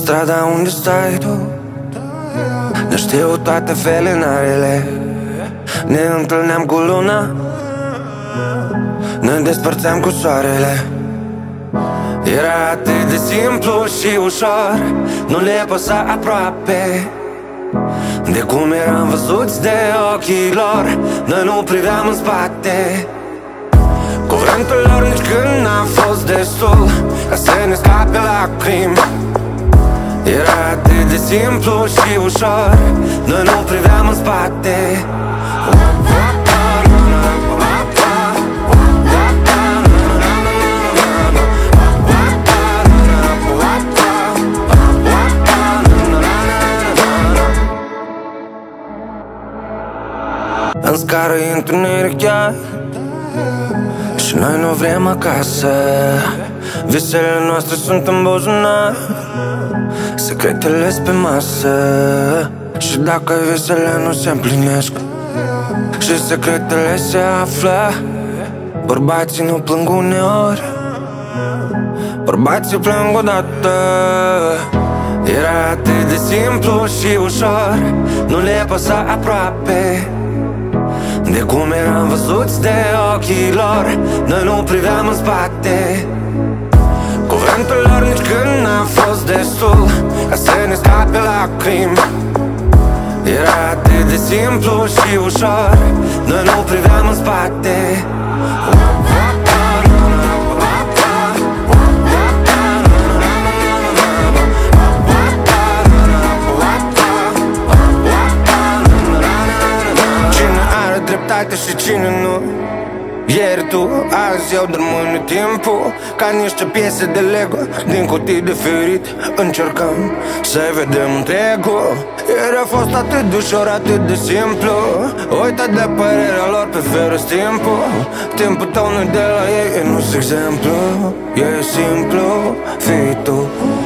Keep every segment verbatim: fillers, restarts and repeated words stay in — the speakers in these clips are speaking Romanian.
strada unde stai tu, ne știu toate felinarele. Ne întâlneam cu luna, ne despărțeam cu soarele. Era atât de simplu și ușor, nu le păsa aproape de cum eram văzuți de ochii lor. Noi nu priveam în spate, cuvântul lor nici când n-a fost destul ca să ne scape lacrimi. Era atât de simplu și ușor, noi nu priveam în spate. În scară e întuneric chiar și noi nu vrem acasă. Visele noastre sunt în buzunar, secretele-s pe masă. Și dacă visele nu se împlinesc și secretele se află, bărbații nu plâng uneori, bărbații plâng odată. Era atât de simplu și ușor, nu le păsa aproape de cum eram văzuți de ochii lor. Noi nu priveam în spate, cuvântul lor nici când n-a fost destul ca să ne scape lacrimi. Era atât de simplu și ușor, noi nu priveam în spate. Și cine nu? Ieri tu, azi eu, dar mâine timpul. Ca niște piese de Lego din cutii de ferit încercăm să vedem întregul. Ieri a fost atât de ușor, atât de simplu. Uite de părerea lor pe ferus timpul. Timpul tău nu-i de la ei, e nu-s exemplu. E simplu, fii tu.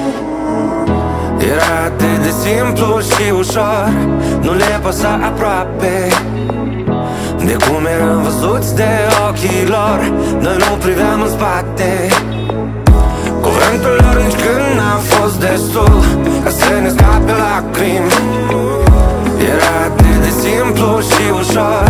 Era atât de simplu și ușor, nu le păsa aproape de cum eram văzuți de ochii lor. Noi nu priveam în spate, cuvântul lor nici când n-a fost destul ca să ne scape lacrimi. Era atât de simplu și ușor,